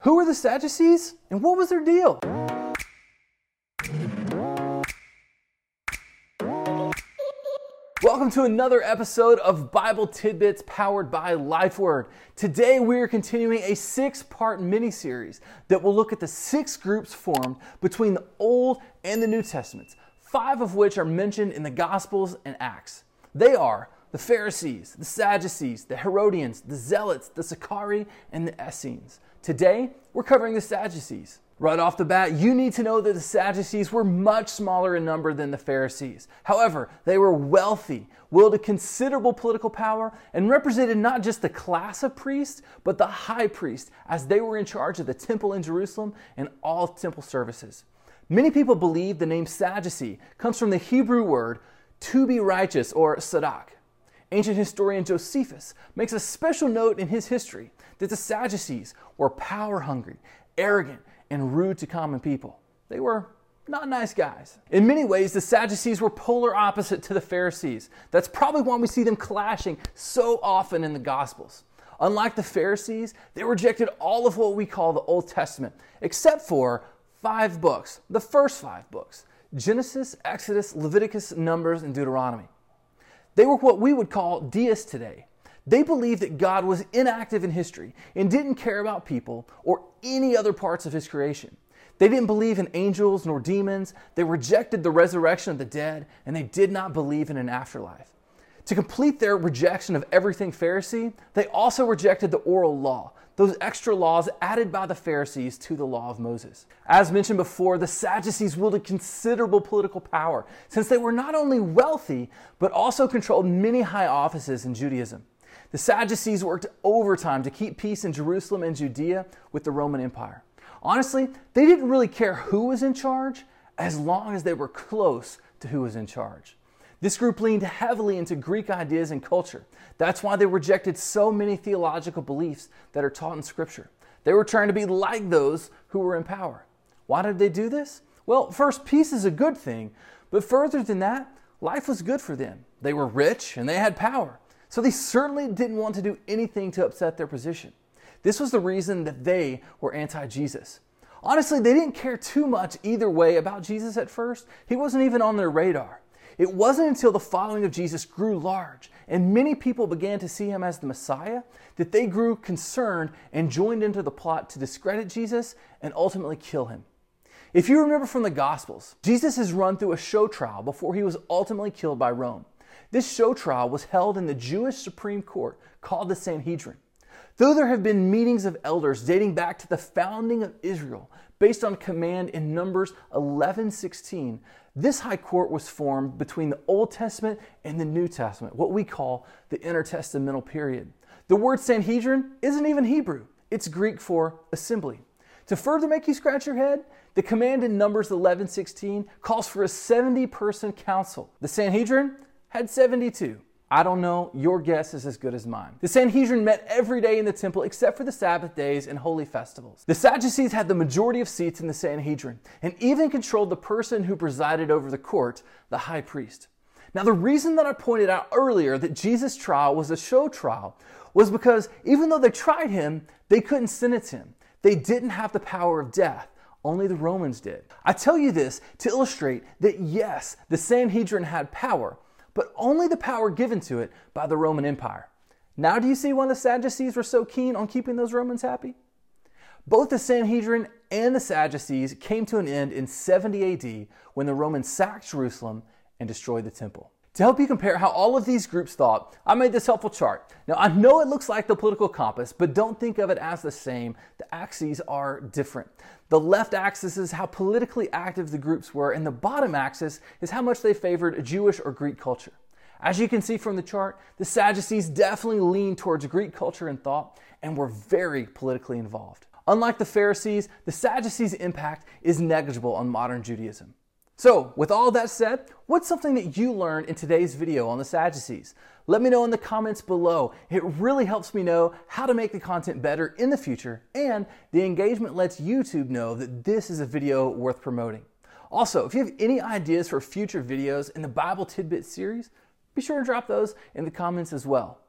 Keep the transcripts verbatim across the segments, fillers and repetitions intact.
Who were the Sadducees and what was their deal? Welcome to another episode of Bible Tidbits powered by LifeWord. Today we are continuing a six-part mini-series that will look at the six groups formed between the Old and the New Testaments, five of which are mentioned in the Gospels and Acts. They are the Pharisees, the Sadducees, the Herodians, the Zealots, the Sicarii, and the Essenes. Today, we're covering the Sadducees. Right off the bat, you need to know that the Sadducees were much smaller in number than the Pharisees. However, they were wealthy, wielded considerable political power, and represented not just the class of priests, but the high priest, as they were in charge of the temple in Jerusalem and all temple services. Many people believe the name Sadducee comes from the Hebrew word to be righteous, or sadak. Ancient historian Josephus makes a special note in his history that the Sadducees were power-hungry, arrogant, and rude to common people. They were not nice guys. In many ways, the Sadducees were polar opposite to the Pharisees. That's probably why we see them clashing so often in the Gospels. Unlike the Pharisees, they rejected all of what we call the Old Testament, except for five books, the first five books: Genesis, Exodus, Leviticus, Numbers, and Deuteronomy. They were what we would call deists today. They believed that God was inactive in history and didn't care about people or any other parts of His creation. They didn't believe in angels nor demons. They rejected the resurrection of the dead, and they did not believe in an afterlife. To complete their rejection of everything Pharisee, they also rejected the oral law, those extra laws added by the Pharisees to the law of Moses. As mentioned before, the Sadducees wielded considerable political power, since they were not only wealthy, but also controlled many high offices in Judaism. The Sadducees worked overtime to keep peace in Jerusalem and Judea with the Roman Empire. Honestly, they didn't really care who was in charge, as long as they were close to who was in charge. This group leaned heavily into Greek ideas and culture. That's why they rejected so many theological beliefs that are taught in Scripture. They were trying to be like those who were in power. Why did they do this? Well, first, peace is a good thing, but further than that, life was good for them. They were rich and they had power. So they certainly didn't want to do anything to upset their position. This was the reason that they were anti-Jesus. Honestly, they didn't care too much either way about Jesus at first. He wasn't even on their radar. It wasn't until the following of Jesus grew large and many people began to see Him as the Messiah that they grew concerned and joined into the plot to discredit Jesus and ultimately kill Him. If you remember from the Gospels, Jesus is run through a show trial before He was ultimately killed by Rome. This show trial was held in the Jewish Supreme Court called the Sanhedrin. Though there have been meetings of elders dating back to the founding of Israel based on command in Numbers eleven sixteen, this high court was formed between the Old Testament and the New Testament, what we call the intertestamental period. The word Sanhedrin isn't even Hebrew. It's Greek for assembly. To further make you scratch your head, the command in Numbers eleven sixteen calls for a seventy-person council. The Sanhedrin had seventy-two. I don't know, your guess is as good as mine. The Sanhedrin met every day in the temple except for the Sabbath days and holy festivals. The Sadducees had the majority of seats in the Sanhedrin and even controlled the person who presided over the court, the high priest. Now, the reason that I pointed out earlier that Jesus' trial was a show trial was because even though they tried Him, they couldn't sentence Him. They didn't have the power of death. Only the Romans did. I tell you this to illustrate that yes, the Sanhedrin had power, but only the power given to it by the Roman Empire. Now do you see why the Sadducees were so keen on keeping those Romans happy? Both the Sanhedrin and the Sadducees came to an end in seventy A D when the Romans sacked Jerusalem and destroyed the temple. To help you compare how all of these groups thought, I made this helpful chart. Now, I know it looks like the political compass, but don't think of it as the same. The axes are different. The left axis is how politically active the groups were, and the bottom axis is how much they favored Jewish or Greek culture. As you can see from the chart, the Sadducees definitely leaned towards Greek culture and thought, and were very politically involved. Unlike the Pharisees, the Sadducees' impact is negligible on modern Judaism. So, with all that said, what's something that you learned in today's video on the Sadducees? Let me know in the comments below. It really helps me know how to make the content better in the future, and the engagement lets YouTube know that this is a video worth promoting. Also, if you have any ideas for future videos in the Bible Tidbit series, be sure to drop those in the comments as well.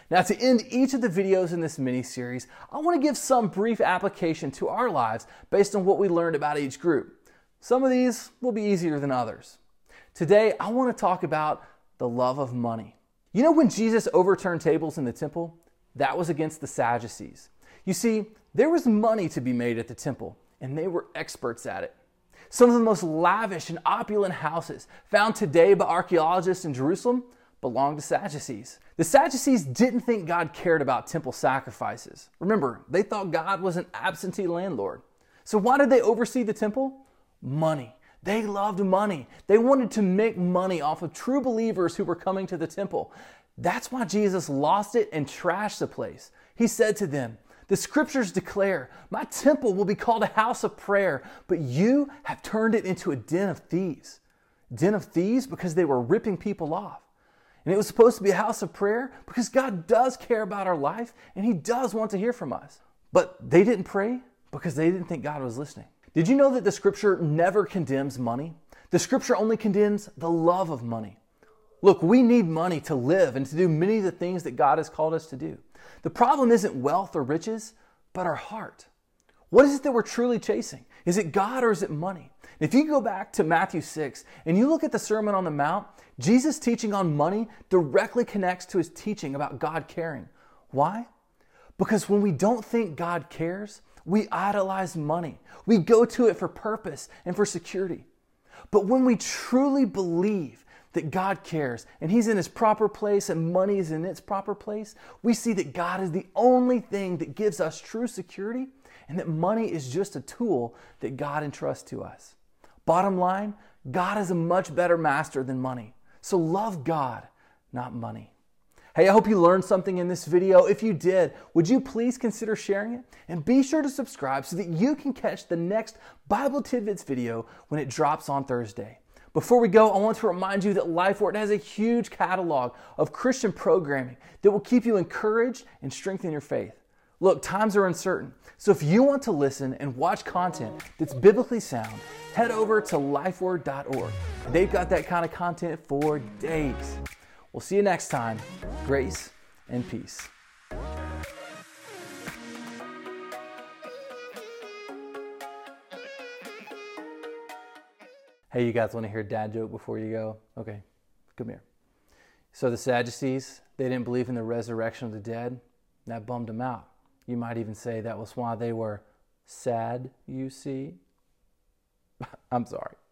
Now, to end each of the videos in this mini-series, I want to give some brief application to our lives based on what we learned about each group. Some of these will be easier than others. Today, I want to talk about the love of money. You know when Jesus overturned tables in the temple? That was against the Sadducees. You see, there was money to be made at the temple, and they were experts at it. Some of the most lavish and opulent houses found today by archaeologists in Jerusalem belonged to Sadducees. The Sadducees didn't think God cared about temple sacrifices. Remember, they thought God was an absentee landlord. So why did they oversee the temple? Money. They loved money. They wanted to make money off of true believers who were coming to the temple. That's why Jesus lost it and trashed the place. He said to them, "The scriptures declare, my temple will be called a house of prayer, but you have turned it into a den of thieves." Den of thieves because they were ripping people off. And it was supposed to be a house of prayer because God does care about our life and He does want to hear from us. But they didn't pray because they didn't think God was listening. Did you know that the scripture never condemns money? The scripture only condemns the love of money. Look, we need money to live and to do many of the things that God has called us to do. The problem isn't wealth or riches, but our heart. What is it that we're truly chasing? Is it God or is it money? If you go back to Matthew six and you look at the Sermon on the Mount, Jesus' teaching on money directly connects to His teaching about God caring. Why? Because when we don't think God cares, we idolize money. We go to it for purpose and for security. But when we truly believe that God cares and He's in His proper place and money is in its proper place, we see that God is the only thing that gives us true security and that money is just a tool that God entrusts to us. Bottom line, God is a much better master than money. So love God, not money. Hey, I hope you learned something in this video. If you did, would you please consider sharing it? And be sure to subscribe so that you can catch the next Bible Tidbits video when it drops on Thursday. Before we go, I want to remind you that LifeWord has a huge catalog of Christian programming that will keep you encouraged and strengthen your faith. Look, times are uncertain, so if you want to listen and watch content that's biblically sound, head over to lifeword dot org. They've got that kind of content for days. We'll see you next time. Grace and peace. Hey, you guys want to hear a dad joke before you go? Okay, come here. So the Sadducees, they didn't believe in the resurrection of the dead. That bummed them out. You might even say that was why they were sad, you see. I'm sorry.